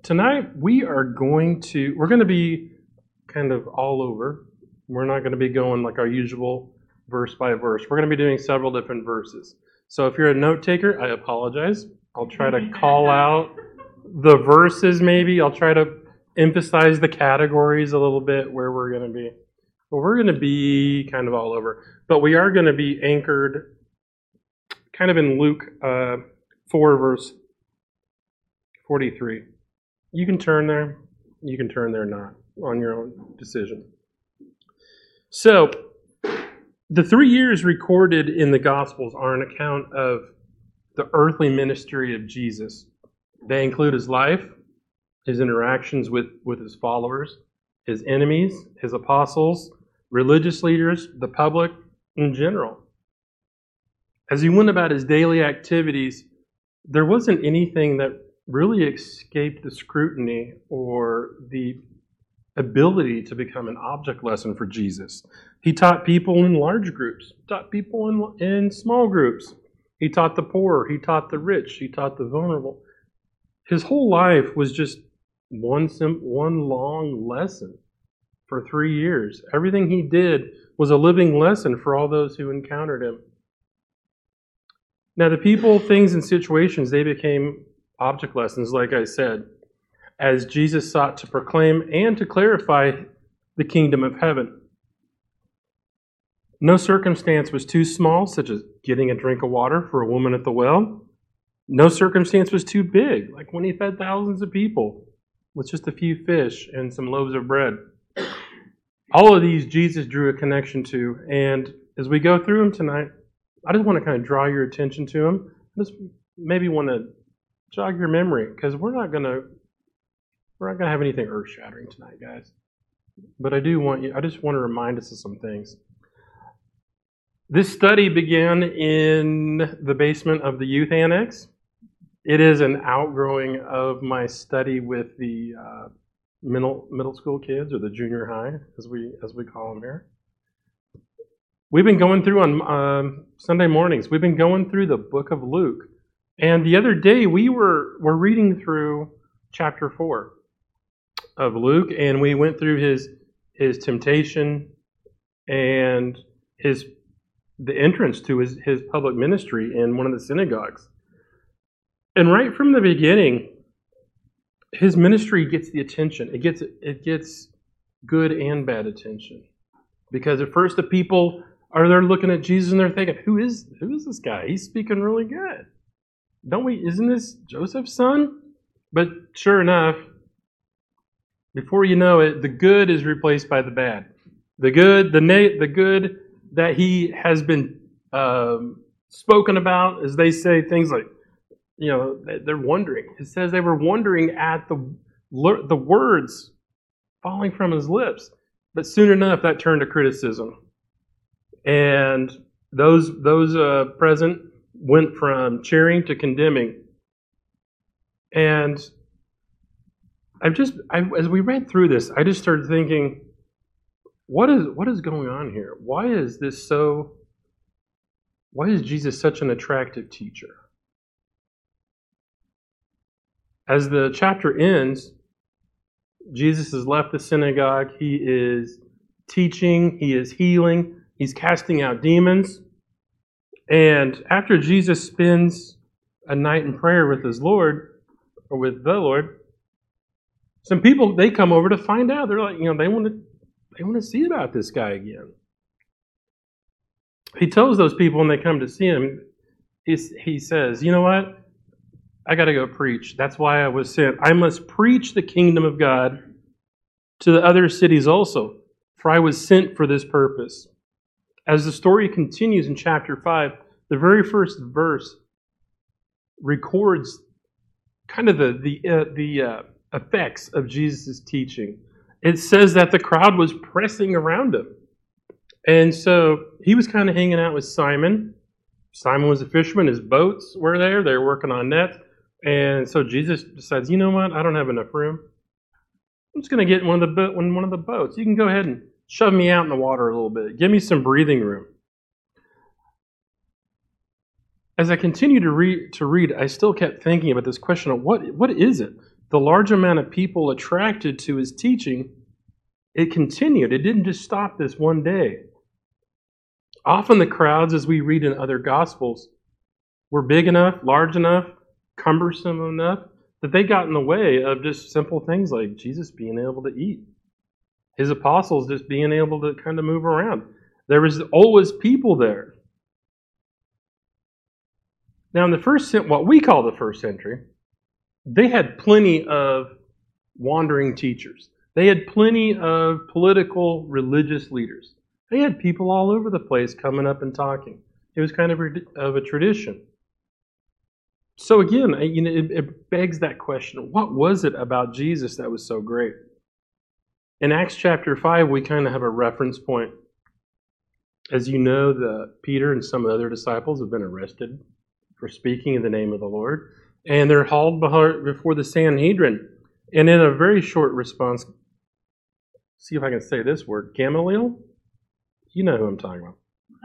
Tonight we're going to be kind of all over. We're not going to be going like our usual verse by verse. We're going to be doing several different verses. So if you're a note taker, I apologize. I'll try to call out the verses maybe. I'll try to emphasize the categories a little bit where we're going to be. But we're going to be kind of all over. But we are going to be anchored kind of in Luke 4, verse 43. You can turn there. You can turn there not on your own decision. So, the 3 years recorded in the Gospels are an account of the earthly ministry of Jesus. They include his life, his interactions with his followers, his enemies, his apostles, religious leaders, the public in general. As he went about his daily activities, there wasn't anything that really escaped the scrutiny or the ability to become an object lesson for Jesus. He taught people in large groups, taught people in small groups. He taught the poor, he taught the rich, he taught the vulnerable. His whole life was just one long lesson for 3 years. Everything he did was a living lesson for all those who encountered him. Now, the people, things, and situations, they became object lessons, like I said, as Jesus sought to proclaim and to clarify the kingdom of heaven. No circumstance was too small, such as getting a drink of water for a woman at the well. No circumstance was too big, like when he fed thousands of people with just a few fish and some loaves of bread. All of these Jesus drew a connection to, and as we go through them tonight, I just want to kind of draw your attention to them. Just maybe want to jog your memory, because we're not gonna have anything earth-shattering tonight, guys. But I just want to remind us of some things. This study began in the basement of the youth annex. It is an outgrowing of my study with the middle school kids, or the junior high, as we call them here. We've been going through on Sunday mornings. We've been going through the book of Luke, and the other day we were reading through chapter 4 of Luke, and we went through his temptation and the entrance to his public ministry in one of the synagogues. And right from the beginning, his ministry gets the attention. It gets good and bad attention. Because at first the people they're looking at Jesus and they're thinking, who is this guy? He's speaking really good. Isn't this Joseph's son? But sure enough, before you know it, the good is replaced by the bad. The good that he has been spoken about, as they say things like, they're wondering. It says they were wondering at the words falling from his lips. But soon enough, that turned to criticism. And those present went from cheering to condemning. And as we read through this, I just started thinking, what is going on here? Why is Jesus such an attractive teacher? As the chapter ends, Jesus has left the synagogue. He is teaching. He is healing. He's casting out demons. And after Jesus spends a night in prayer with his Lord, or with the Lord, some people, they come over to find out. They're like, they want to see about this guy again. He tells those people when they come to see him, he says, you know what? I got to go preach. That's why I was sent. I must preach the kingdom of God to the other cities also, for I was sent for this purpose. As the story continues in chapter 5, the very first verse records kind of the effects of Jesus' teaching. It says that the crowd was pressing around him. And so he was kind of hanging out with Simon. Simon was a fisherman. His boats were there. They were working on nets. And so Jesus decides, you know what? I don't have enough room. I'm just going to get in one of the boats. You can go ahead and shove me out in the water a little bit. Give me some breathing room. As I continue to read, I still kept thinking about this question of what is it? the large amount of people attracted to his teaching, it continued. It didn't just stop this one day. Often the crowds, as we read in other Gospels, were big enough, large enough, cumbersome enough that they got in the way of just simple things like Jesus being able to eat, his apostles just being able to kind of move around. There was always people there. Now, in the what we call the first century, they had plenty of wandering teachers. They had plenty of political, religious leaders. They had people all over the place coming up and talking. It was kind of a tradition. So again, it begs that question: what was it about Jesus that was so great? In Acts chapter 5, we kind of have a reference point. As you know, Peter and some other disciples have been arrested for speaking in the name of the Lord, and they're hauled before the Sanhedrin. And in a very short response, see if I can say this word, Gamaliel? You know who I'm talking about.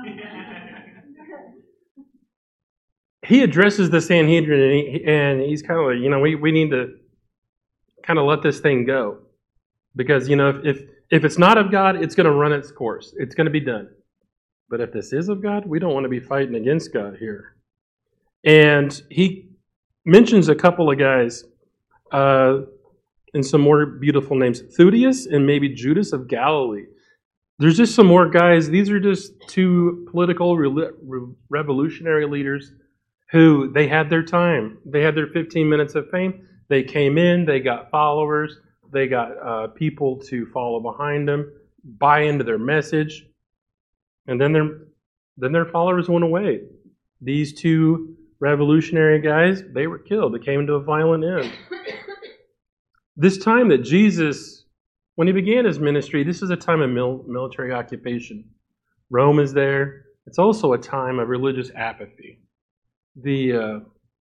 He addresses the Sanhedrin, and he's kind of like, we need to kind of let this thing go. Because, if it's not of God, it's going to run its course. It's going to be done. But if this is of God, we don't want to be fighting against God here. And he mentions a couple of guys and some more beautiful names, Theudius and maybe Judas of Galilee. There's just some more guys. These are just two political revolutionary leaders who they had their time. They had their 15 minutes of fame. They came in, they got followers, they got people to follow behind them, buy into their message, and then their followers went away. These two revolutionary guys, they were killed. It came to a violent end. This time that Jesus, when he began his ministry, this is a time of military occupation. Rome is there. It's also a time of religious apathy. The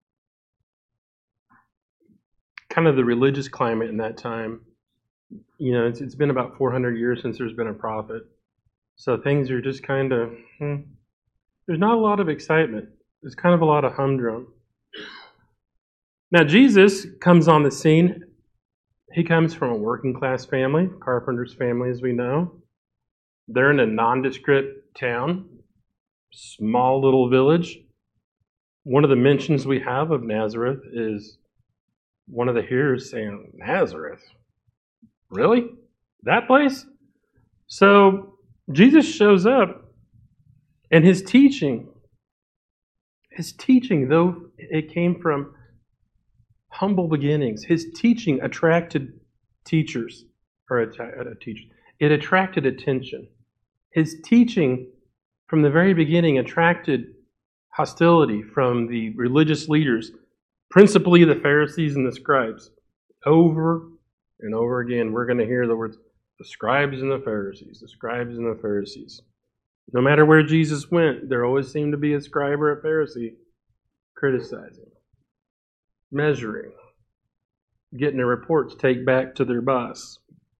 kind of the religious climate in that time, it's been about 400 years since there's been a prophet. So things are just kind of, there's not a lot of excitement. There's kind of a lot of humdrum. Now, Jesus comes on the scene. He comes from a working class family, carpenter's family, as we know. They're in a nondescript town, small little village. One of the mentions we have of Nazareth is one of the hearers saying, Nazareth? Really? That place? So Jesus shows up, and his teaching, though it came from humble beginnings, his teaching attracted teachers, it attracted attention. His teaching from the very beginning attracted hostility from the religious leaders, principally the Pharisees and the scribes. Over and over again, we're going to hear the words, the scribes and the Pharisees, the scribes and the Pharisees. No matter where Jesus went, there always seemed to be a scribe or a Pharisee criticizing, measuring, getting their reports taken back to their boss.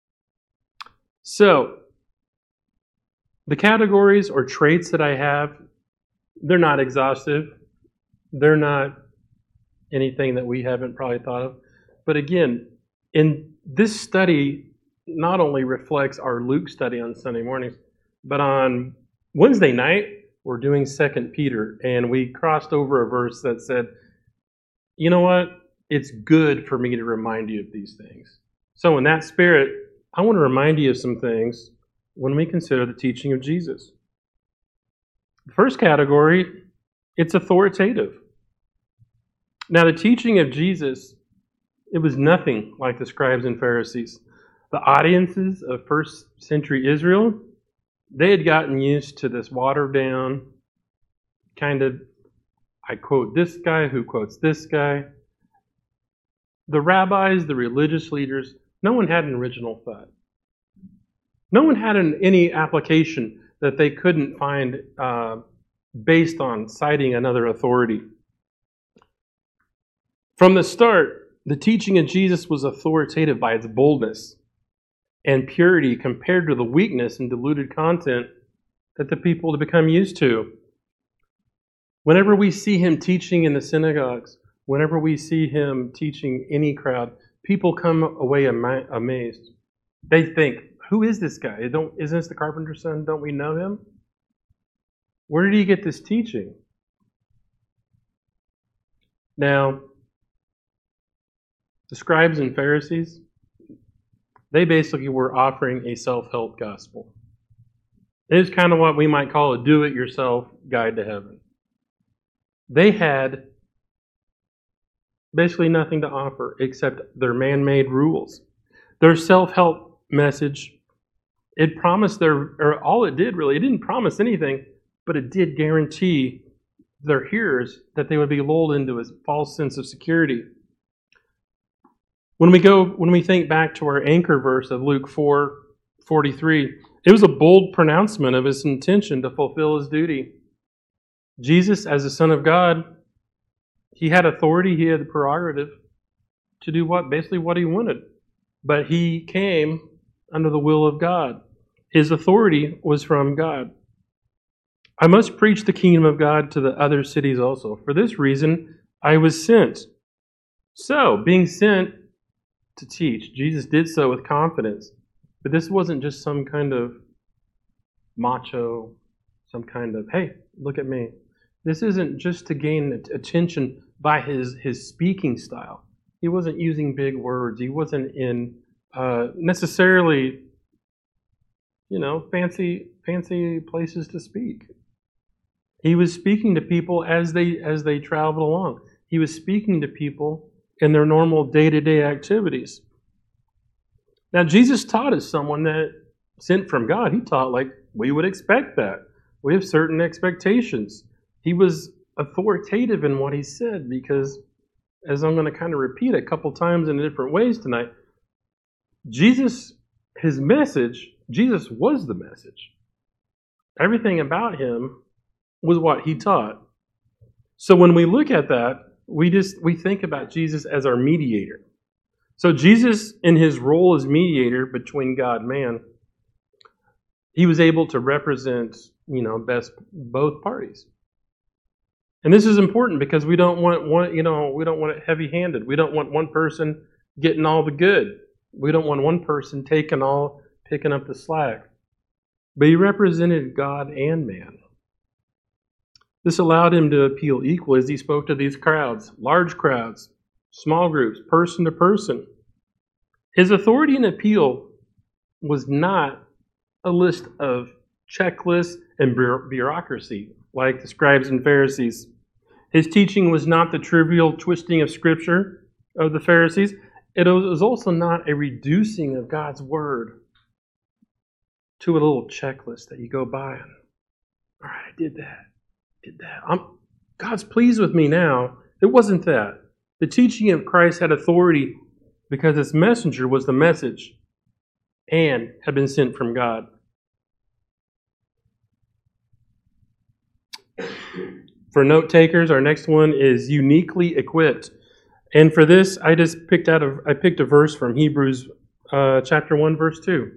So, the categories or traits that I have, they're not exhaustive. They're not anything that we haven't probably thought of. But again, in this study not only reflects our Luke study on Sunday mornings, but on Wednesday night, we're doing 2 Peter, and we crossed over a verse that said, you know what? It's good for me to remind you of these things. So in that spirit, I want to remind you of some things when we consider the teaching of Jesus. The first category, it's authoritative. Now, the teaching of Jesus, it was nothing like the scribes and Pharisees. The audiences of first century Israel, they had gotten used to this watered down kind of, I quote this guy who quotes this guy. The rabbis, the religious leaders, no one had an original thought. No one had any application that they couldn't find based on citing another authority. From the start, the teaching of Jesus was authoritative by its boldness and purity compared to the weakness and diluted content that the people had become used to. Whenever we see him teaching in the synagogues, whenever we see him teaching any crowd, people come away amazed. They think, who is this guy? Isn't this the carpenter's son? Don't we know him? Where did he get this teaching? Now, the scribes and Pharisees, they basically were offering a self-help gospel. It is kind of what we might call a do-it-yourself guide to heaven. They had basically nothing to offer except their man-made rules. Their self-help message, it promised all it did really, it didn't promise anything, but it did guarantee their hearers that they would be lulled into a false sense of security. When we think back to our anchor verse of Luke 4:43, it was a bold pronouncement of his intention to fulfill his duty. Jesus, as the Son of God, he had authority, he had the prerogative to do basically what he wanted. But he came under the will of God. His authority was from God. I must preach the kingdom of God to the other cities also. For this reason, I was sent. So, being sent to teach, Jesus did so with confidence. But this wasn't just some kind of macho, some kind of, hey, look at me. This isn't just to gain attention by his speaking style. He wasn't using big words. He wasn't in necessarily, fancy places to speak. He was speaking to people as they traveled along. He was speaking to people in their normal day-to-day activities. Now, Jesus taught as someone that sent from God. He taught like we would expect that. We have certain expectations. He was authoritative in what he said because, as I'm going to kind of repeat a couple times in different ways tonight, Jesus was the message. Everything about him was what he taught. So when we look at that, we think about Jesus as our mediator. So Jesus, in his role as mediator between God and man, he was able to represent, best both parties. And this is important because we don't want it heavy-handed. We don't want one person getting all the good. We don't want one person picking up the slack. But he represented God and man. This allowed him to appeal equally as he spoke to these crowds, large crowds, small groups, person to person. His authority and appeal was not a list of checklists and bureaucracy like the scribes and Pharisees. His teaching was not the trivial twisting of Scripture of the Pharisees. It was also not a reducing of God's Word to a little checklist that you go by and, all right, I did that. God's pleased with me now. It wasn't that. The teaching of Christ had authority because its messenger was the message and had been sent from God. For note takers, our next one is uniquely equipped. And for this, I picked a verse from Hebrews chapter 1, verse 2.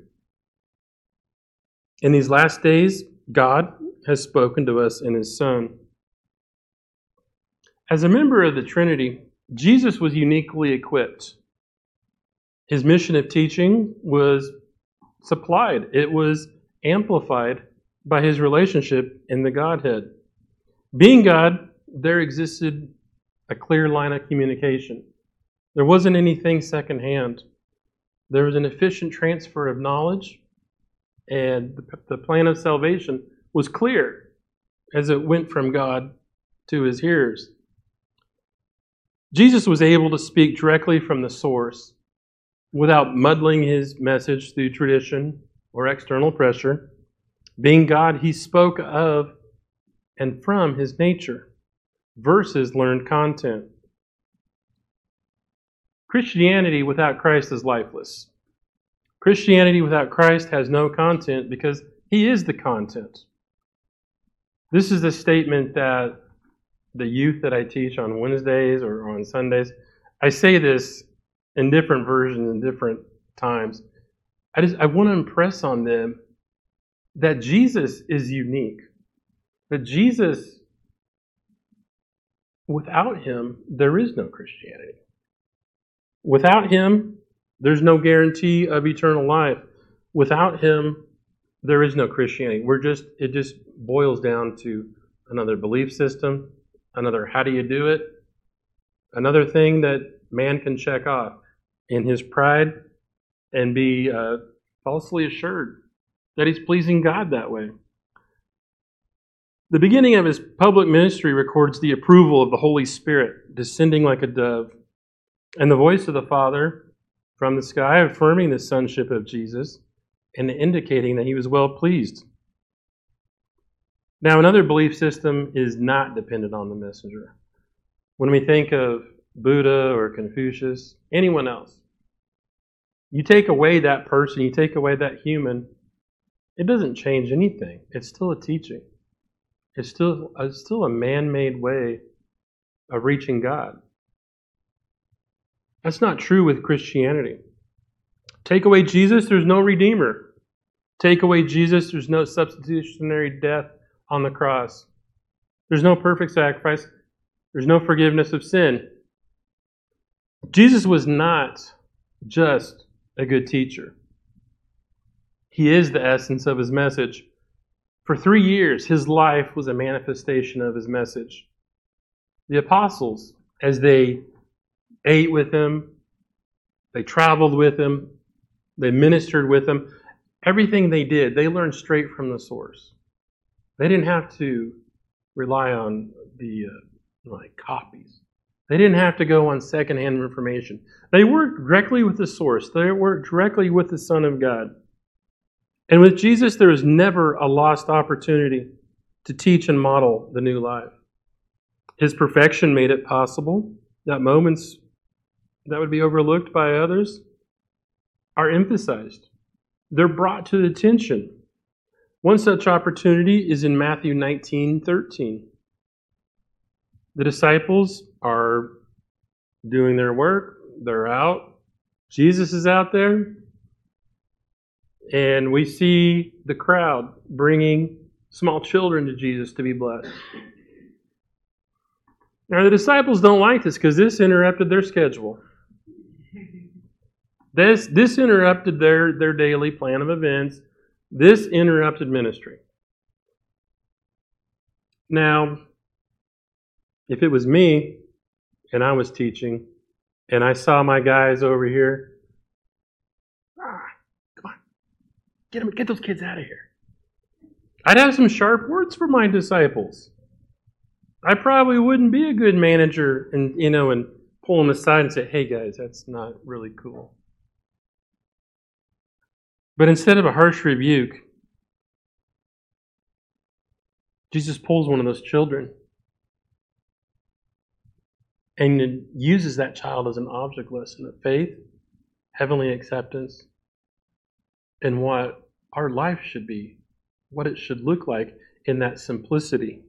In these last days, God has spoken to us in his Son. As a member of the Trinity, Jesus was uniquely equipped. His mission of teaching was supplied. It was amplified by his relationship in the Godhead. Being God, there existed a clear line of communication. There wasn't anything secondhand. There was an efficient transfer of knowledge, and the plan of salvation was clear as it went from God to his hearers. Jesus was able to speak directly from the source without muddling his message through tradition or external pressure. Being God, he spoke of and from his nature versus learned content. Christianity without Christ is lifeless. Christianity without Christ has no content because he is the content. This is the statement that the youth that I teach on Wednesdays or on Sundays, I say this in different versions and different times. I want to impress on them that Jesus is unique. That Jesus, without him, there is no Christianity. Without him, there's no guarantee of eternal life. Without him, there is no Christianity. It just boils down to another belief system, another how do you do it, another thing that man can check off in his pride and be falsely assured that he's pleasing God that way. The beginning of his public ministry records the approval of the Holy Spirit descending like a dove, and the voice of the Father from the sky affirming the sonship of Jesus and indicating that he was well pleased. Now, another belief system is not dependent on the messenger. When we think of Buddha or Confucius, anyone else, you take away that person, you take away that human, it doesn't change anything. It's still a teaching. It's still a man-made way of reaching God. That's not true with Christianity. Take away Jesus, there's no Redeemer. Take away Jesus, there's no substitutionary death on the cross. There's no perfect sacrifice. There's no forgiveness of sin. Jesus was not just a good teacher. He is the essence of his message. For 3 years, his life was a manifestation of his message. The apostles, as they ate with him, they traveled with him, they ministered with him, everything they did, they learned straight from the source. They didn't have to rely on the copies. They didn't have to go on secondhand information. They worked directly with the source. They worked directly with the Son of God. And with Jesus, there is never a lost opportunity to teach and model the new life. His perfection made it possible that moments that would be overlooked by others are emphasized. They're brought to attention. One such opportunity is in Matthew 19:13. The disciples are doing their work. They're out. Jesus is out there. And we see the crowd bringing small children to Jesus to be blessed. Now, the disciples don't like this because this interrupted their schedule. This interrupted their daily plan of events. This interrupted ministry. Now, if it was me and I was teaching and I saw my guys over here, come on, get those kids out of here. I'd have some sharp words for my disciples. I probably wouldn't be a good manager and pull them aside and say, hey guys, that's not really cool. But instead of a harsh rebuke, Jesus pulls one of those children and uses that child as an object lesson of faith, heavenly acceptance, and what our life should be, what it should look like in that simplicity.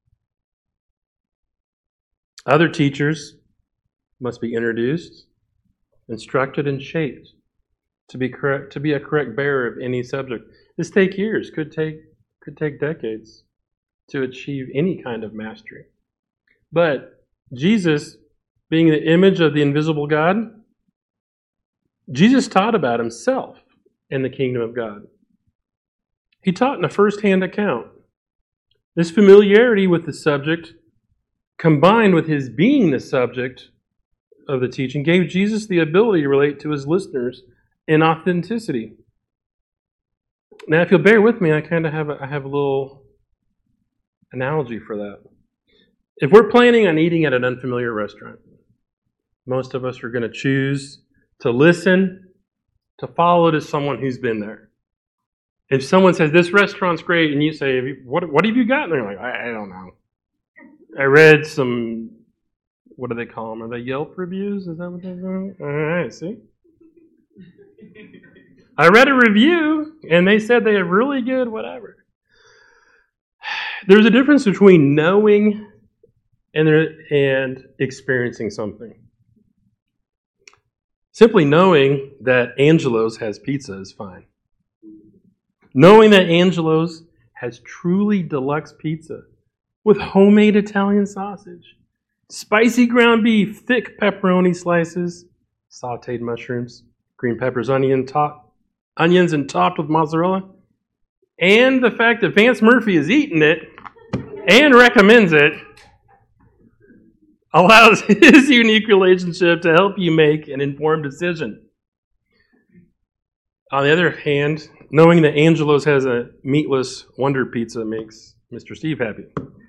Other teachers must be introduced, instructed, and shaped to be a correct bearer of any subject. This take years, could take decades to achieve any kind of mastery. But Jesus, being the image of the invisible God, Jesus taught about himself and the kingdom of God. He taught in a first-hand account. This familiarity with the subject, combined with his being the subject of the teaching, gave Jesus the ability to relate to his listeners in authenticity. Now, if you'll bear with me, I have a little analogy for that. If we're planning on eating at an unfamiliar restaurant, most of us are going to choose to listen, to follow to someone who's been there. If someone says, this restaurant's great, and you say, what have you got? And they're like, I don't know. I read some, what do they call them? Are they Yelp reviews? Is that what they're doing? All right, see? I read a review, and they said they have really good whatever. There's a difference between knowing and experiencing something. Simply knowing that Angelo's has pizza is fine. Knowing that Angelo's has truly deluxe pizza with homemade Italian sausage, spicy ground beef, thick pepperoni slices, sauteed mushrooms, green peppers, onions and topped with mozzarella. And the fact that Vance Murphy is eating it and recommends it allows his unique relationship to help you make an informed decision. On the other hand, knowing that Angelo's has a meatless Wonder Pizza makes Mr. Steve happy.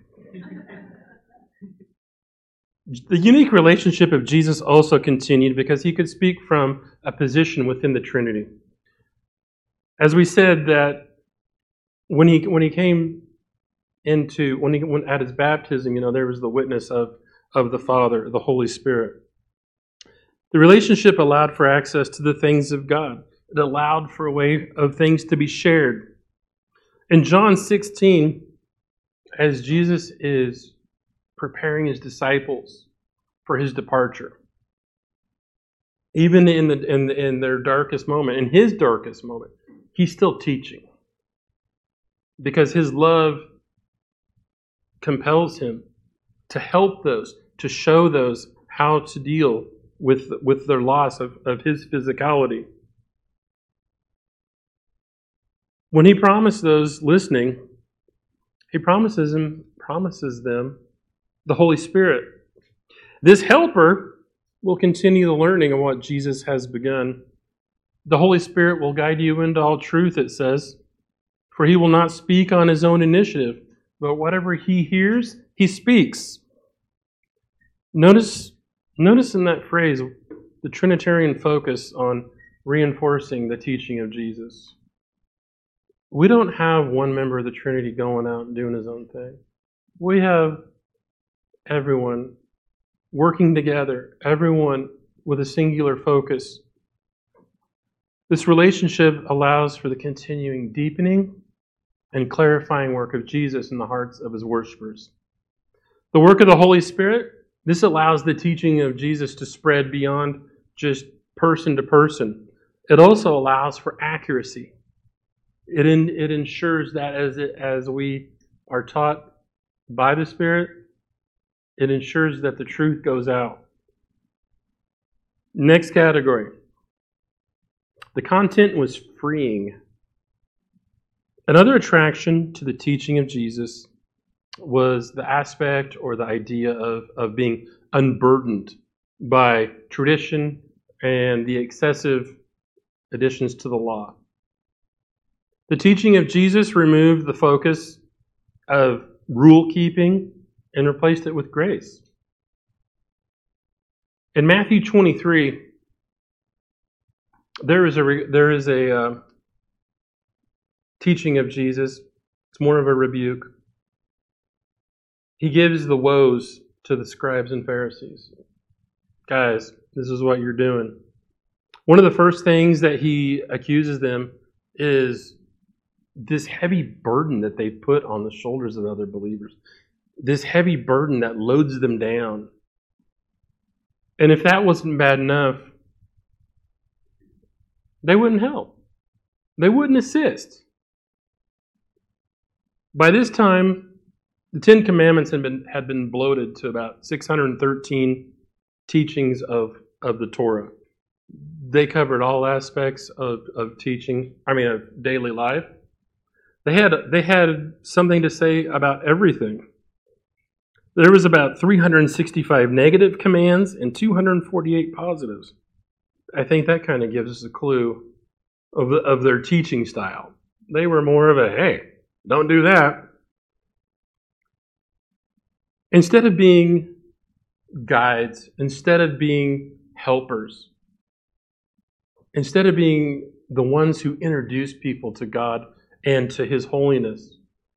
The unique relationship of Jesus also continued because he could speak from a position within the Trinity. As we said, that when he came into when at his baptism, there was the witness of the Father, the Holy Spirit. The relationship allowed for access to the things of God. It allowed for a way of things to be shared. In John 16, as Jesus is preparing his disciples for his departure, even in their darkest moment, in his darkest moment, he's still teaching. Because his love compels him to help those, to show those how to deal with their loss of his physicality. When he promised those listening, he promises them the Holy Spirit. This helper will continue the learning of what Jesus has begun. The Holy Spirit will guide you into all truth, it says, for he will not speak on his own initiative, but whatever he hears, he speaks. Notice in that phrase the Trinitarian focus on reinforcing the teaching of Jesus. We don't have one member of the Trinity going out and doing his own thing. We have everyone working together, everyone with a singular focus. This relationship allows for the continuing deepening and clarifying work of Jesus in the hearts of his worshipers. The work of the Holy Spirit, this allows the teaching of Jesus to spread beyond just person to person. It also allows for accuracy. It ensures that as we are taught by the Spirit, it ensures that the truth goes out. Next category. The content was freeing. Another attraction to the teaching of Jesus was the aspect or the idea of being unburdened by tradition and the excessive additions to the law. The teaching of Jesus removed the focus of rule keeping and replaced it with grace. In Matthew 23, there is a teaching of Jesus. It's more of a rebuke. He gives the woes to the scribes and Pharisees. Guys, this is what you're doing. One of the first things that he accuses them is this heavy burden that they put on the shoulders of other believers. This heavy burden that loads them down. And if that wasn't bad enough, they wouldn't help. They wouldn't assist. By this time, the Ten Commandments had been bloated to about 613 teachings of the Torah. They covered all aspects of teaching, of daily life. They had something to say about everything. There was about 365 negative commands and 248 positives. I think that kind of gives us a clue of their teaching style. They were more of a, hey, don't do that. Instead of being guides, instead of being helpers, instead of being the ones who introduce people to God and to His holiness,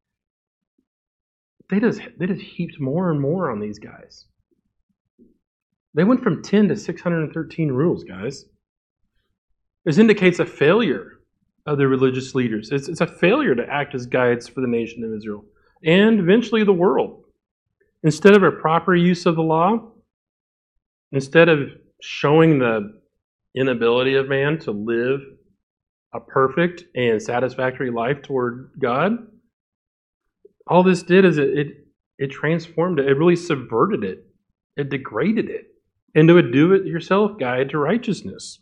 they just heaped more and more on these guys. They went from 10 to 613 rules, guys. This indicates a failure of the religious leaders. It's a failure to act as guides for the nation of Israel and eventually the world. Instead of a proper use of the law, instead of showing the inability of man to live a perfect and satisfactory life toward God, all this did is it transformed it. It really subverted it. It degraded it. into a do-it-yourself guide to righteousness.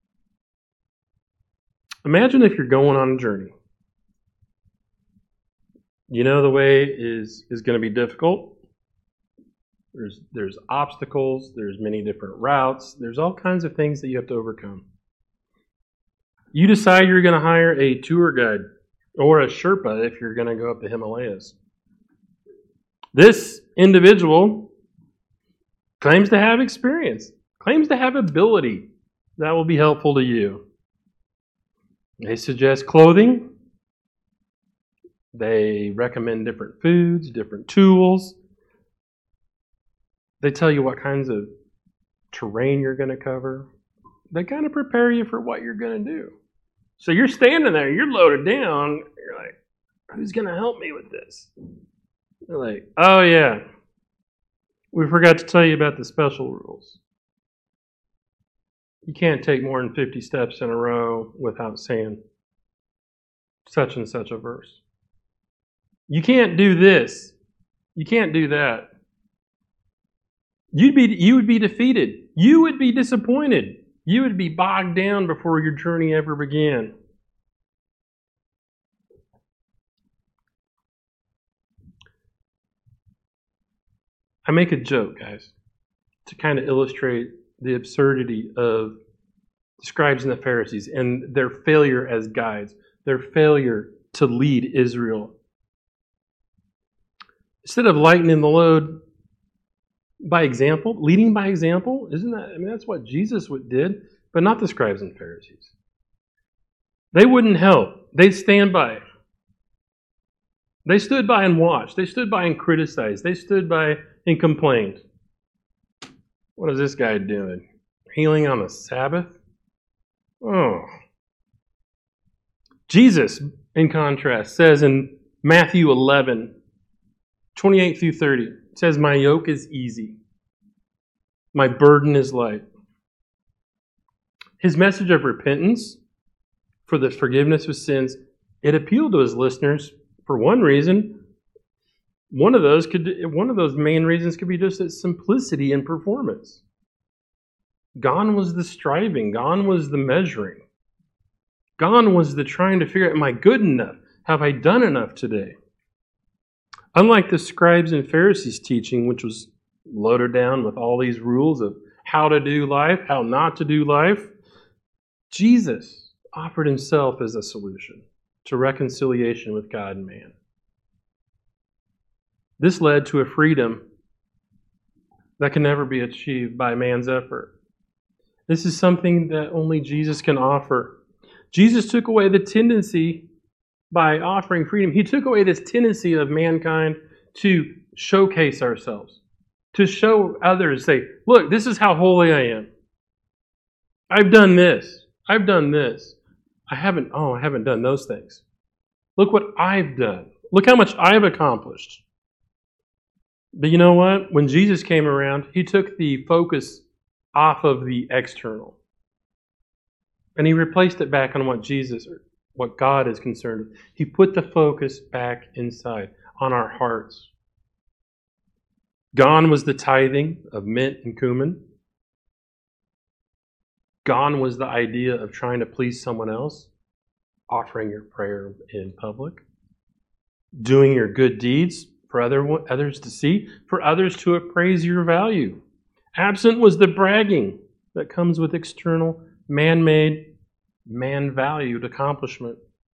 Imagine if you're going on a journey. You know the way is going to be difficult. There's obstacles. There's many different routes. There's all kinds of things that you have to overcome. You decide you're going to hire a tour guide or a Sherpa if you're going to go up the Himalayas. This individual claims to have experience, claims to have ability that will be helpful to you. They suggest clothing. They recommend different foods, different tools. They tell you what kinds of terrain you're going to cover. They kind of prepare you for what you're going to do. So you're standing there, you're loaded down. You're like, who's going to help me with this? They're like, oh yeah, we forgot to tell you about the special rules. You can't take more than 50 steps in a row without saying such and such a verse. You can't do this. You can't do that. You would be defeated. You would be disappointed. You would be bogged down before your journey ever began. I make a joke, guys, to kind of illustrate the absurdity of the scribes and the Pharisees and their failure as guides, their failure to lead Israel. Instead of lightening the load by example, leading by example, that's what Jesus did, but not the scribes and Pharisees. They wouldn't help. They'd stand by. They stood by and watched. They stood by and criticized. They stood by and complained. What is this guy doing? Healing on the Sabbath? Oh. Jesus, in contrast, says in Matthew 11, 28 through 30, it says, my yoke is easy. My burden is light. His message of repentance for the forgiveness of sins, it appealed to his listeners for one reason. One of those main reasons could be just its simplicity in performance. Gone was the striving. Gone was the measuring. Gone was the trying to figure out, am I good enough? Have I done enough today? Unlike the scribes and Pharisees' teaching, which was loaded down with all these rules of how to do life, how not to do life, Jesus offered himself as a solution to reconciliation with God and man. This led to a freedom that can never be achieved by man's effort. This is something that only Jesus can offer. Jesus took away the tendency, by offering freedom, he took away this tendency of mankind to showcase ourselves, to show others, say, look, this is how holy I am. I've done this. I've done this. I haven't done those things. Look what I've done. Look how much I've accomplished. But you know what? When Jesus came around, he took the focus off of the external. And he replaced it back on what God is concerned with. He put the focus back inside, on our hearts. Gone was the tithing of mint and cumin. Gone was the idea of trying to please someone else, offering your prayer in public, doing your good deeds for others to see, for others to appraise your value. Absent was the bragging that comes with external, man-made, man-valued accomplishment.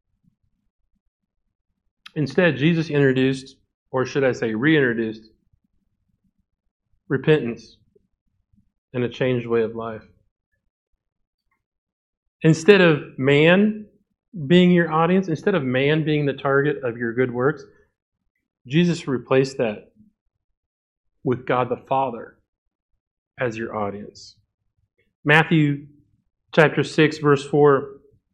Instead, Jesus introduced, or should I say reintroduced, repentance and a changed way of life. Instead of man being your audience, instead of man being the target of your good works, Jesus replaced that with God the Father as your audience. Matthew chapter 6, verse 4,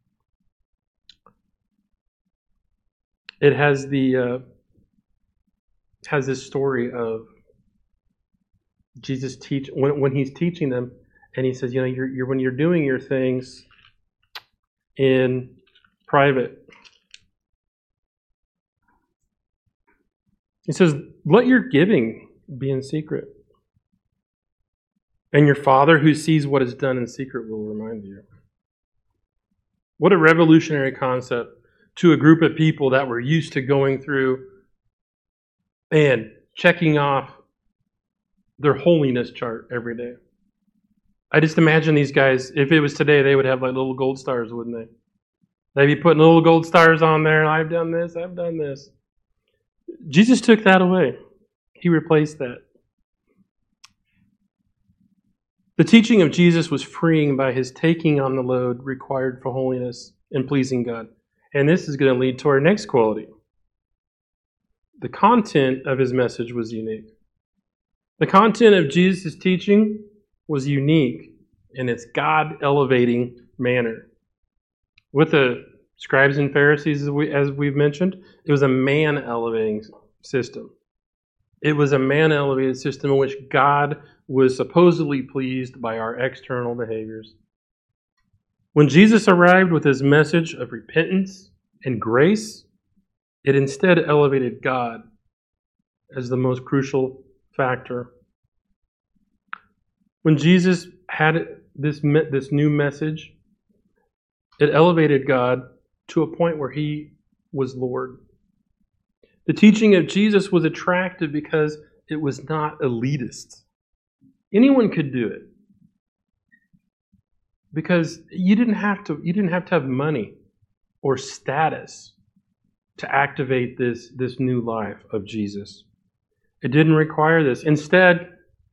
it has this story of Jesus when he's teaching them, and he says, you're when you're doing your things in private, he says, let your giving be in secret. And your Father who sees what is done in secret will remind you. What a revolutionary concept to a group of people that were used to going through and checking off their holiness chart every day. I just imagine these guys, if it was today, they would have like little gold stars, wouldn't they? They'd be putting little gold stars on there. I've done this, I've done this. Jesus took that away. He replaced that. The teaching of Jesus was freeing by his taking on the load required for holiness and pleasing God. And this is going to lead to our next quality. The content of his message was unique. The content of Jesus' teaching was unique in its God-elevating manner. With the scribes and Pharisees, as we've mentioned, it was a man-elevating system. It was a man-elevated system in which God was supposedly pleased by our external behaviors. When Jesus arrived with his message of repentance and grace, it instead elevated God as the most crucial factor. When Jesus had this new message, it elevated God to a point where he was Lord. The teaching of Jesus was attractive because it was not elitist. Anyone could do it. Because you didn't have to have money or status to activate this new life of Jesus. It didn't require this. Instead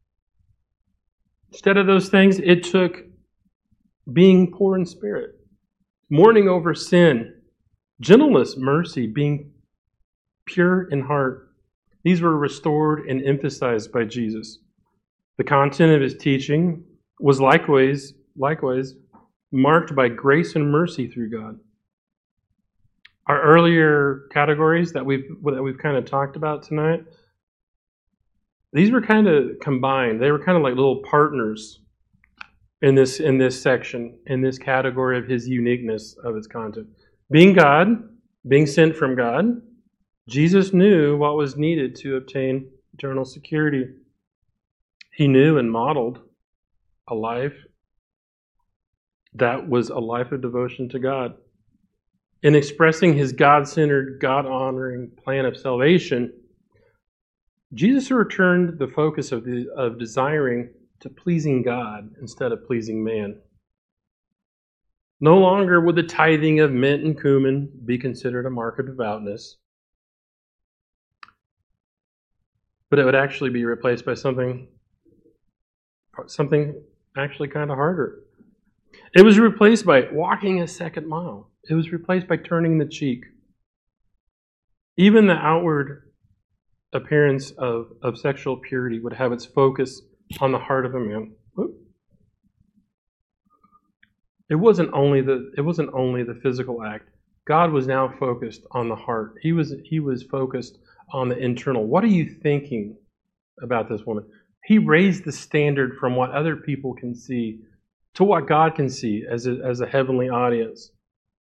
of those things, it took being poor in spirit, mourning over sin, gentleness, mercy, being pure in heart. These were restored and emphasized by Jesus. The content of his teaching was likewise marked by grace and mercy through God. Our earlier categories that we've kind of talked about tonight, these were kind of combined. They were kind of like little partners in this section, in this category of his uniqueness of his content. Being God, being sent from God, Jesus knew what was needed to obtain eternal security. He knew and modeled a life that was a life of devotion to God. In expressing his God-centered, God-honoring plan of salvation, Jesus returned the focus of desiring to pleasing God instead of pleasing man. No longer would the tithing of mint and cumin be considered a mark of devoutness, but it would actually be replaced by something actually kind of harder. It was replaced by walking a second mile. It was replaced by turning the cheek. Even the outward appearance of sexual purity would have its focus on the heart of a man. It wasn't only the physical act. God was now focused on the heart. He was focused on the internal. What are you thinking about this woman? He raised the standard from what other people can see to what God can see as a heavenly audience.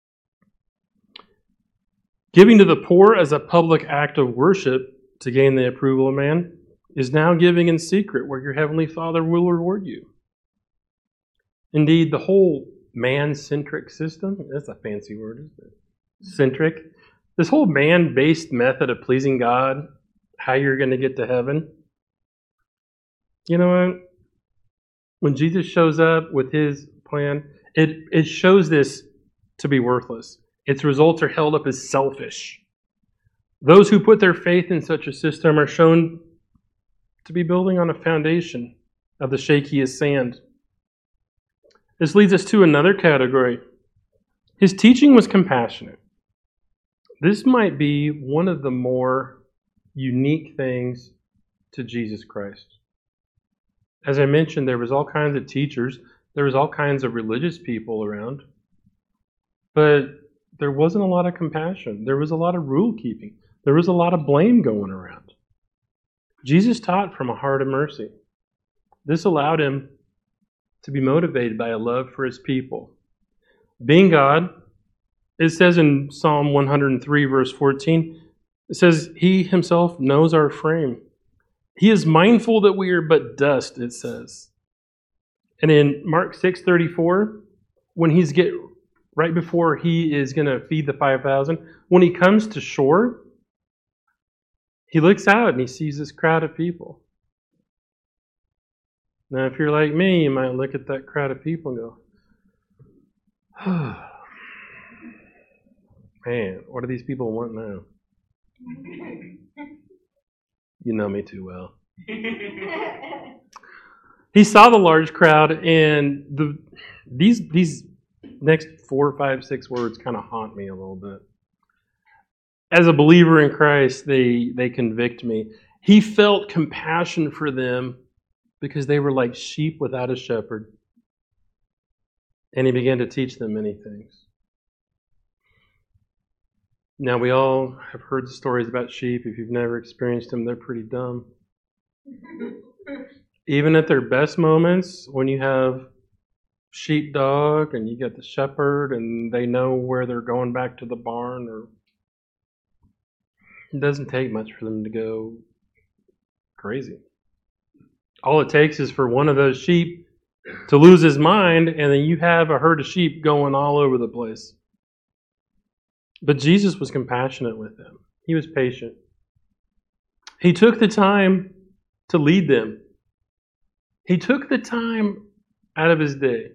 Giving to the poor as a public act of worship to gain the approval of man is now giving in secret, where your heavenly Father will reward you. Indeed, the whole man-centric system, that's a fancy word, isn't it? Centric. This whole man-based method of pleasing God, how you're going to get to heaven. You know what? When Jesus shows up with his plan, it shows this to be worthless. Its results are held up as selfish. Those who put their faith in such a system are shown to be building on a foundation of the shakiest sand. This leads us to another category. His teaching was compassionate. This might be one of the more unique things to Jesus Christ. As I mentioned, there was all kinds of teachers. There was all kinds of religious people around. But there wasn't a lot of compassion. There was a lot of rule keeping. There was a lot of blame going around. Jesus taught from a heart of mercy. This allowed him to be motivated by a love for his people. Being God, it says in Psalm 103, verse 14, it says, he himself knows our frame. He is mindful that we are but dust, it says. And in Mark 6:34, when right before he is going to feed the 5,000, when he comes to shore, he looks out and he sees this crowd of people. Now, if you're like me, you might look at that crowd of people and go, man, what do these people want now? You know me too well. He saw the large crowd, and these next 4, 5, 6 words kind of haunt me a little bit. As a believer in Christ, they convict me. He felt compassion for them because they were like sheep without a shepherd. And he began to teach them many things. Now, we all have heard the stories about sheep. If you've never experienced them, they're pretty dumb. Even at their best moments, when you have sheepdog and you get the shepherd and they know where they're going back to the barn, or it doesn't take much for them to go crazy. All it takes is for one of those sheep to lose his mind, and then you have a herd of sheep going all over the place. But Jesus was compassionate with them. He was patient. He took the time to lead them. He took the time out of his day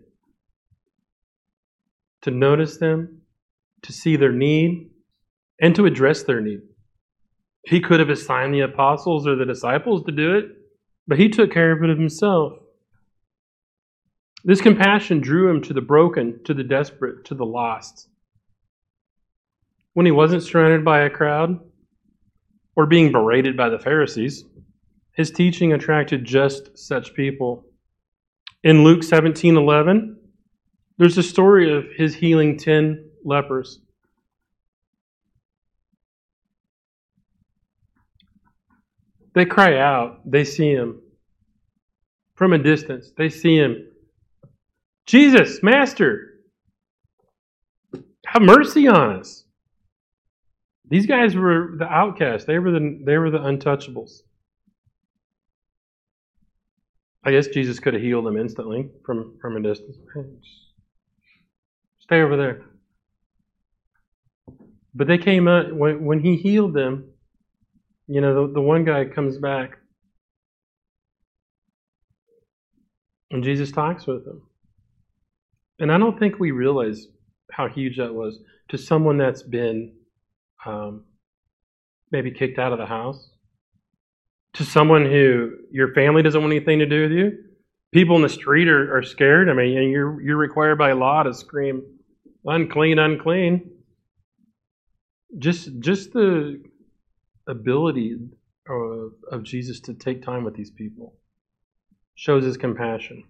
to notice them, to see their need, and to address their need. He could have assigned the apostles or the disciples to do it, but he took care of it himself. This compassion drew him to the broken, to the desperate, to the lost. When he wasn't surrounded by a crowd or being berated by the Pharisees, his teaching attracted just such people. In Luke 17:11, there's a story of his healing 10 lepers. They cry out. They see him. From a distance, they see him. Jesus, Master, have mercy on us. These guys were the outcasts. They were the untouchables. I guess Jesus could have healed them instantly from a distance. Stay over there. But they came up, when he healed them, you know, the one guy comes back and Jesus talks with him. And I don't think we realize how huge that was to someone that's been maybe kicked out of the house, to someone who your family doesn't want anything to do with you. People in the street are scared. I mean, you're required by law to scream, unclean, unclean. Just the ability of Jesus to take time with these people shows his compassion.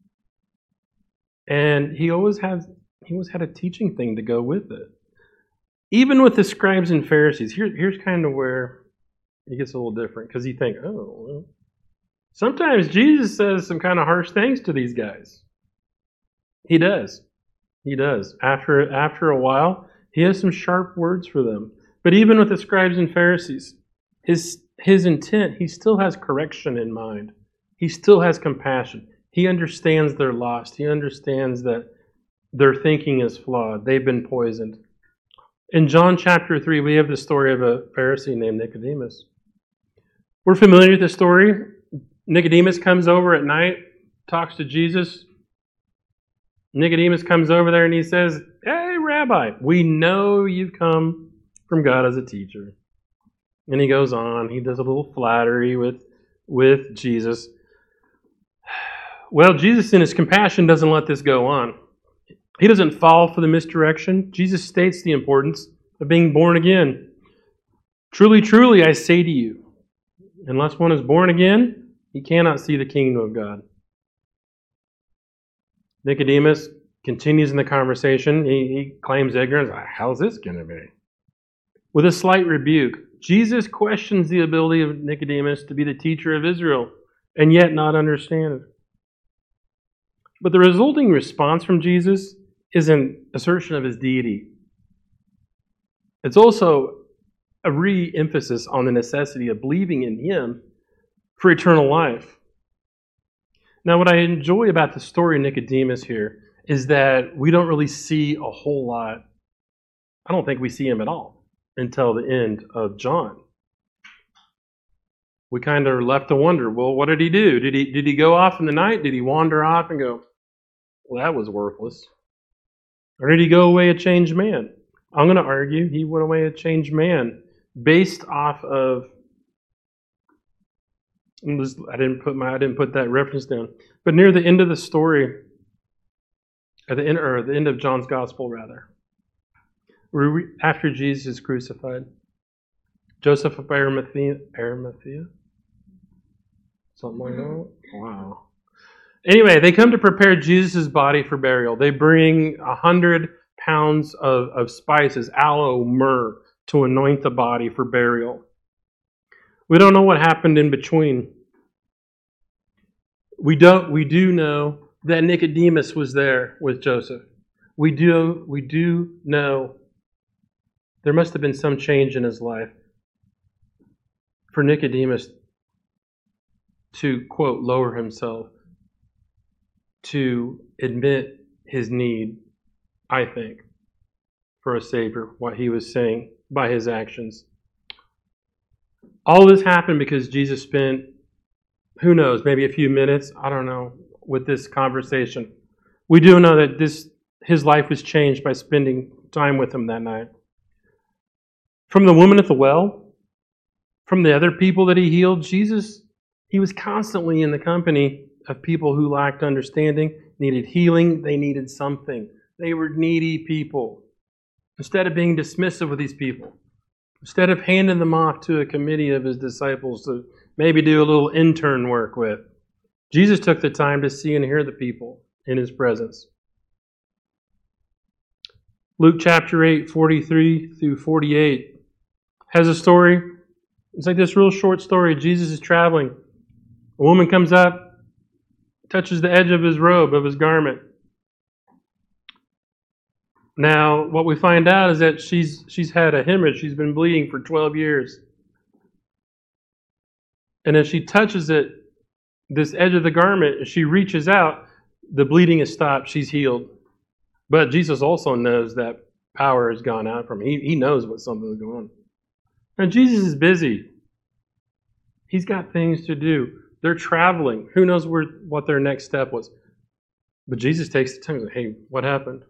And he always had a teaching thing to go with it. Even with the scribes and Pharisees, here's kind of where it gets a little different, because you think, oh, well, sometimes Jesus says some kind of harsh things to these guys. He does. He does. After a while, he has some sharp words for them. But even with the scribes and Pharisees, his intent, he still has correction in mind. He still has compassion. He understands they're lost. He understands that their thinking is flawed. They've been poisoned. In John chapter 3, we have the story of a Pharisee named Nicodemus. We're familiar with the story. Nicodemus comes over at night, talks to Jesus. Nicodemus comes over there and he says, "Hey, Rabbi, we know you've come from God as a teacher." And he goes on. He does a little flattery with Jesus. Well, Jesus in his compassion doesn't let this go on. He doesn't fall for the misdirection. Jesus states the importance of being born again. Truly, truly, I say to you, unless one is born again, he cannot see the kingdom of God. Nicodemus continues in the conversation. He claims ignorance. How's this going to be? With a slight rebuke, Jesus questions the ability of Nicodemus to be the teacher of Israel and yet not understand it. But the resulting response from Jesus is an assertion of his deity. It's also a re-emphasis on the necessity of believing in him for eternal life. Now, what I enjoy about the story of Nicodemus here is that we don't really see a whole lot. I don't think we see him at all until the end of John. We kind of are left to wonder, well, what did he do? Did he go off in the night? Did he wander off and go, well, that was worthless? Or did he go away a changed man? I'm going to argue he went away a changed man based off of. I didn't put that reference down, but near the end of the story, at the end of John's Gospel, rather, after Jesus is crucified, Joseph of Arimathea, something like that. Wow. Anyway, they come to prepare Jesus' body for burial. They bring 100 pounds of spices, aloe, myrrh, to anoint the body for burial. We don't know what happened in between. We do know that Nicodemus was there with Joseph. We do know there must have been some change in his life for Nicodemus to, quote, lower himself, to admit his need, I think, for a Savior, what he was saying by his actions. All this happened because Jesus spent, who knows, maybe a few minutes, I don't know, with this conversation. We do know that his life was changed by spending time with him that night. From the woman at the well, from the other people that he healed, Jesus, he was constantly in the company of people who lacked understanding, needed healing, they needed something. They were needy people. Instead of being dismissive of these people, instead of handing them off to a committee of his disciples to maybe do a little intern work with, Jesus took the time to see and hear the people in his presence. Luke chapter 8, 43 through 48 has a story. It's like this real short story. Jesus is traveling. A woman comes up, touches the edge of his robe, of his garment. Now, what we find out is that she's had a hemorrhage. She's been bleeding for 12 years. And as she touches it, this edge of the garment, as she reaches out, the bleeding is stopped. She's healed. But Jesus also knows that power has gone out from him. He knows what something is going on. And Jesus is busy. He's got things to do. They're traveling. Who knows what their next step was? But Jesus takes the time and says, hey, what happened?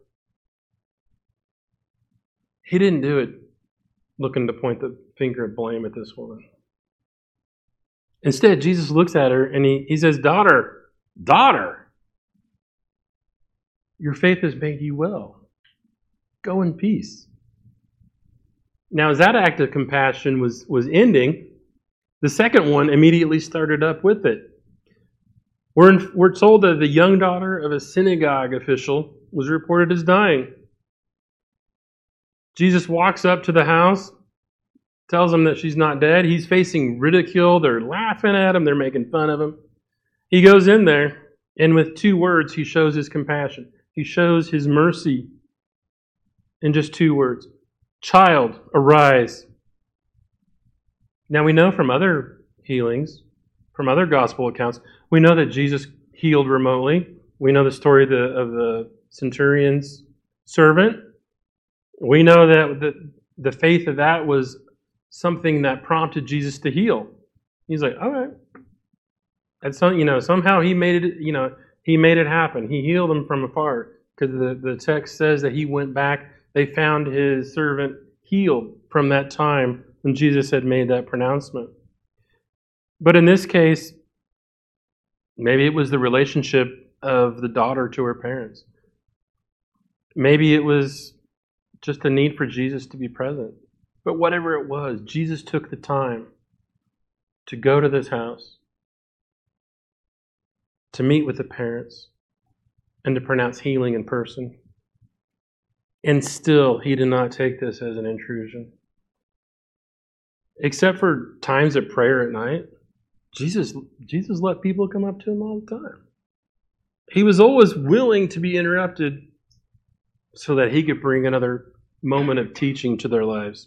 He didn't do it looking to point the finger of blame at this woman. Instead, Jesus looks at her and he says, daughter, your faith has made you well. Go in peace. Now, as that act of compassion was ending, the second one immediately started up with it. We're told that the young daughter of a synagogue official was reported as dying. Jesus walks up to the house, tells them that she's not dead. He's facing ridicule. They're laughing at him. They're making fun of him. He goes in there, and with 2 words, he shows his compassion. He shows his mercy in just 2 words. Child, arise. Now we know from other healings, from other gospel accounts, we know that Jesus healed remotely. We know the story of the centurion's servant. We know that the faith of that was something that prompted Jesus to heal. He's like, all right. And so, somehow he made it happen. He healed him from afar because the text says that he went back. They found his servant healed from that time when Jesus had made that pronouncement. But in this case, maybe it was the relationship of the daughter to her parents. Maybe it was just a need for Jesus to be present. But whatever it was, Jesus took the time to go to this house, to meet with the parents, and to pronounce healing in person. And still, he did not take this as an intrusion. Except for times of prayer at night, Jesus let people come up to him all the time. He was always willing to be interrupted so that he could bring another moment of teaching to their lives.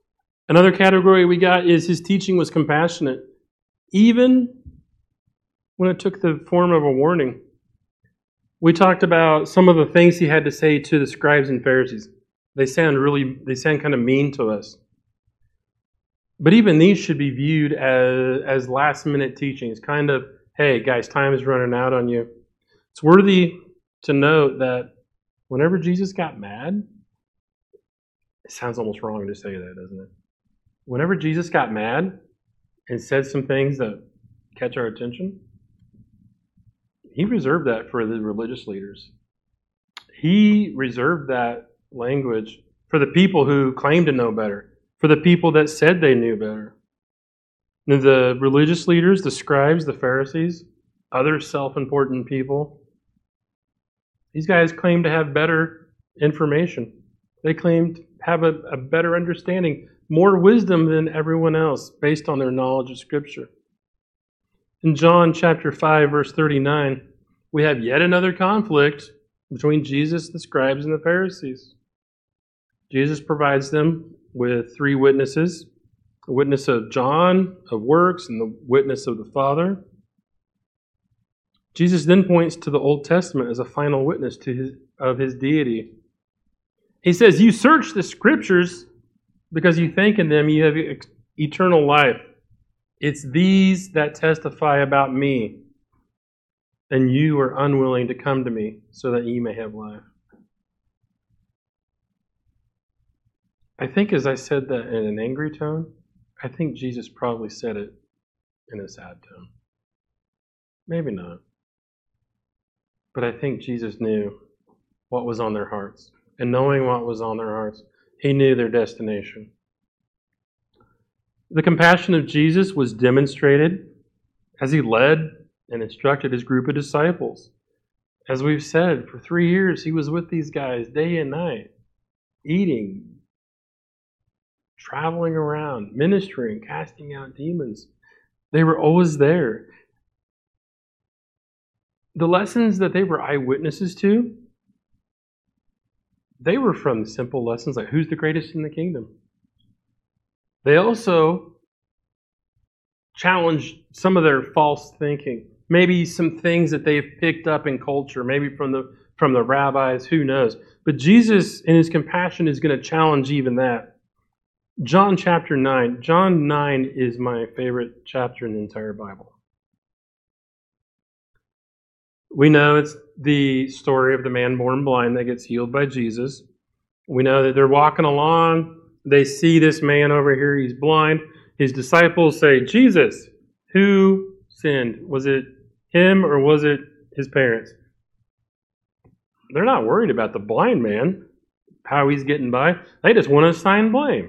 Another category we got is his teaching was compassionate. Even when it took the form of a warning. We talked about some of the things he had to say to the scribes and Pharisees. They sound kind of mean to us. But even these should be viewed as last-minute teachings, kind of, hey, guys, time is running out on you. It's worthy to note that whenever Jesus got mad, it sounds almost wrong to say that, doesn't it? Whenever Jesus got mad and said some things that catch our attention, he reserved that for the religious leaders. He reserved that language for the people who claimed to know better, for the people that said they knew better. And the religious leaders, the scribes, the Pharisees, other self-important people, these guys claimed to have better information. They claimed to have a better understanding, more wisdom than everyone else based on their knowledge of Scripture. In John chapter 5, verse 39, we have yet another conflict between Jesus, the scribes, and the Pharisees. Jesus provides them with three witnesses: the witness of John, of works, and the witness of the Father. Jesus then points to the Old Testament as a final witness of his deity. He says, "You search the Scriptures because you think in them you have eternal life. It's these that testify about me, and you are unwilling to come to me so that you may have life." I think as I said that in an angry tone, I think Jesus probably said it in a sad tone. Maybe not. But I think Jesus knew what was on their hearts. And knowing what was on their hearts, he knew their destination. The compassion of Jesus was demonstrated as he led and instructed his group of disciples. As we've said, for 3 years he was with these guys day and night, eating, traveling around, ministering, casting out demons. They were always there. The lessons that they were eyewitnesses to, they were from simple lessons like who's the greatest in the kingdom. They also challenged some of their false thinking. Maybe some things that they've picked up in culture, maybe from the rabbis, who knows. But Jesus in his compassion is going to challenge even that. John chapter 9. John 9 is my favorite chapter in the entire Bible. We know it's the story of the man born blind that gets healed by Jesus. We know that they're walking along. They see this man over here. He's blind. His disciples say, "Jesus, who sinned? Was it him or was it his parents?" They're not worried about the blind man, how he's getting by. They just want to assign blame.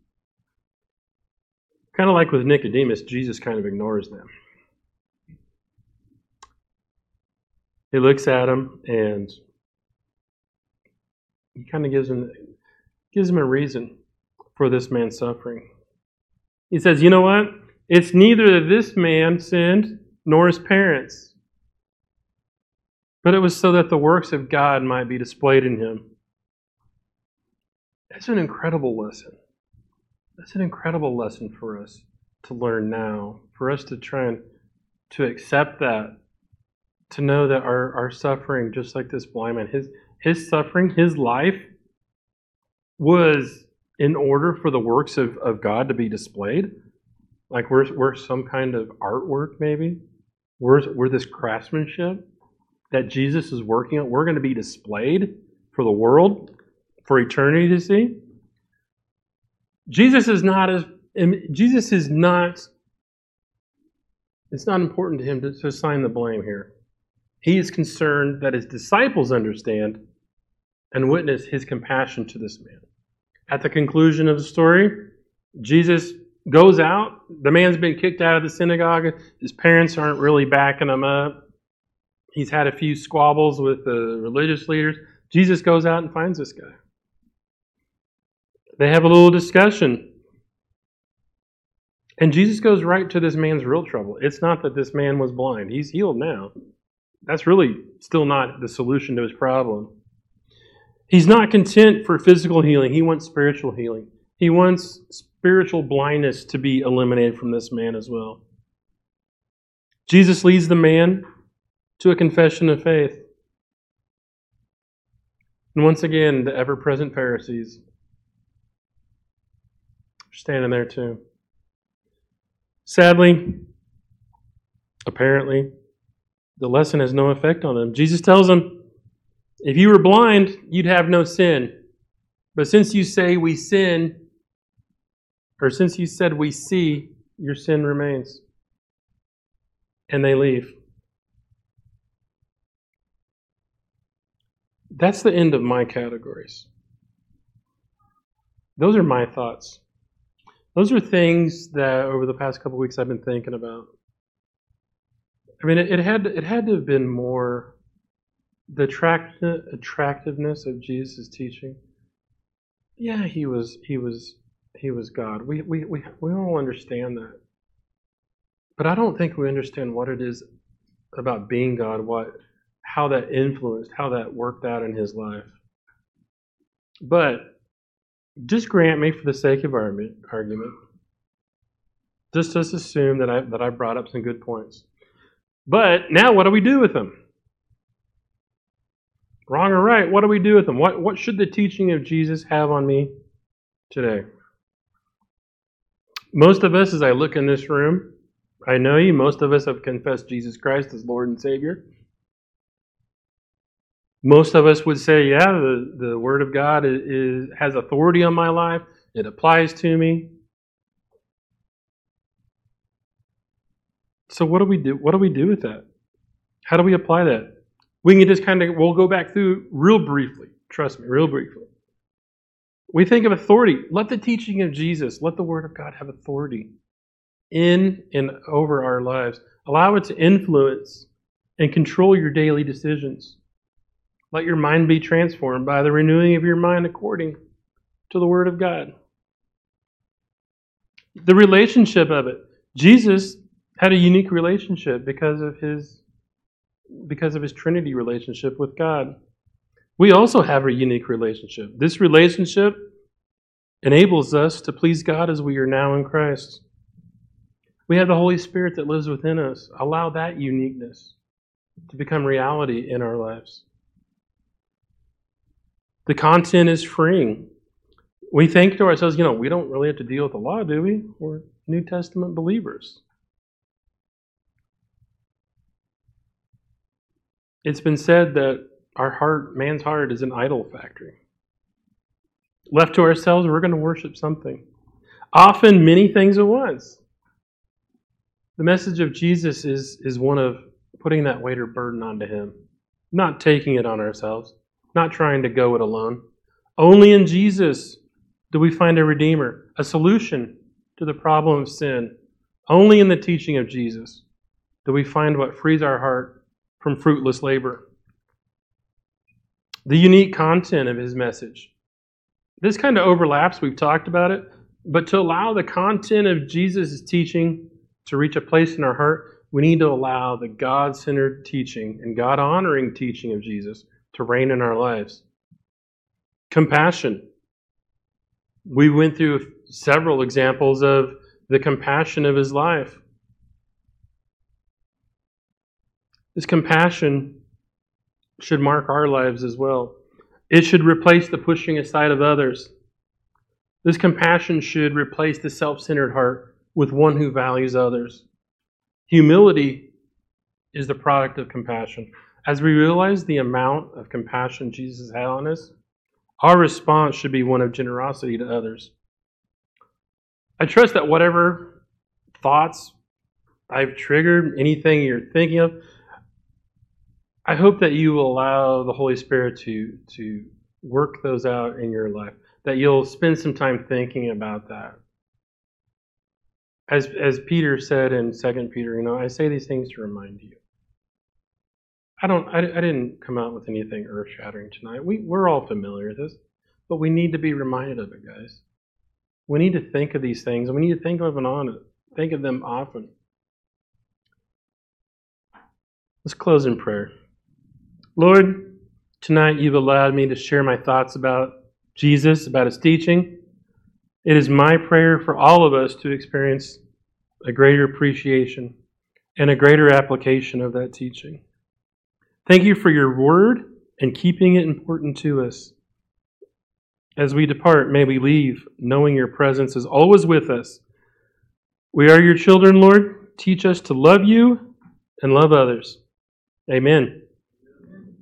Kind of like with Nicodemus, Jesus kind of ignores them. He looks at him and he kind of gives him a reason for this man's suffering. He says, "You know what? It's neither that this man sinned nor his parents, but it was so that the works of God might be displayed in him." That's an incredible lesson. That's an incredible lesson for us to learn now, for us to try and to accept that, to know that our suffering, just like this blind man, his suffering, his life was in order for the works of God to be displayed. Like we're some kind of artwork maybe. We're this craftsmanship that Jesus is working on. We're going to be displayed for the world, for eternity to see. Jesus is not, it's not important to him to assign the blame here. He is concerned that his disciples understand and witness his compassion to this man. At the conclusion of the story, Jesus goes out. The man's been kicked out of the synagogue. His parents aren't really backing him up. He's had a few squabbles with the religious leaders. Jesus goes out and finds this guy. They have a little discussion. And Jesus goes right to this man's real trouble. It's not that this man was blind. He's healed now. That's really still not the solution to his problem. He's not content for physical healing. He wants spiritual healing. He wants spiritual blindness to be eliminated from this man as well. Jesus leads the man to a confession of faith. And once again, the ever-present Pharisees are standing there too. Sadly, apparently, the lesson has no effect on them. Jesus tells them, if you were blind, you'd have no sin. But since you say we sin, or since you said we see, your sin remains. And they leave. That's the end of my categories. Those are my thoughts. Those are things that over the past couple of weeks I've been thinking about. I mean, it had to have been more the attractiveness of Jesus' teaching. Yeah, he was God. We all understand that. But I don't think we understand what it is about being God, how that influenced, how that worked out in his life. But just grant me, for the sake of argument, just assume that I brought up some good points. But now, what do we do with them? Wrong or right? What do we do with them? What should the teaching of Jesus have on me today? Most of us, as I look in this room, I know you. Most of us have confessed Jesus Christ as Lord and Savior. Most of us would say, yeah, the Word of God has authority on my life. It applies to me. So what do we do? What do we do with that? How do we apply that? We can just we'll go back through real briefly. Trust me, real briefly. We think of authority. Let the teaching of Jesus, let the Word of God have authority in and over our lives. Allow it to influence and control your daily decisions. Let your mind be transformed by the renewing of your mind according to the Word of God. The relationship of it. Jesus had a unique relationship because of his Trinity relationship with God. We also have a unique relationship. This relationship enables us to please God as we are now in Christ. We have the Holy Spirit that lives within us. Allow that uniqueness to become reality in our lives. The content is freeing. We think to ourselves, we don't really have to deal with the law, do we? We're New Testament believers. It's been said that man's heart is an idol factory. Left to ourselves, we're going to worship something. Often many things at once. The message of Jesus is one of putting that weight or burden onto him. Not taking it on ourselves. Not trying to go it alone. Only in Jesus do we find a Redeemer, a solution to the problem of sin. Only in the teaching of Jesus do we find what frees our heart from fruitless labor. The unique content of his message. This kind of overlaps, we've talked about it, but to allow the content of Jesus' teaching to reach a place in our heart, we need to allow the God-centered teaching and God-honoring teaching of Jesus to reign in our lives. Compassion. We went through several examples of the compassion of his life. This compassion should mark our lives as well. It should replace the pushing aside of others. This compassion should replace the self-centered heart with one who values others. Humility is the product of compassion. As we realize the amount of compassion Jesus had on us, our response should be one of generosity to others. I trust that whatever thoughts I've triggered, anything you're thinking of, I hope that you will allow the Holy Spirit to work those out in your life, that you'll spend some time thinking about that. As Peter said in 2 Peter, I say these things to remind you. I didn't come out with anything earth-shattering tonight. We're all familiar with this, but we need to be reminded of it, guys. We need to think of these things, and we need to think of them often. Let's close in prayer. Lord, tonight you've allowed me to share my thoughts about Jesus, about his teaching. It is my prayer for all of us to experience a greater appreciation and a greater application of that teaching. Thank you for your word and keeping it important to us. As we depart, may we leave knowing your presence is always with us. We are your children, Lord. Teach us to love you and love others. Amen.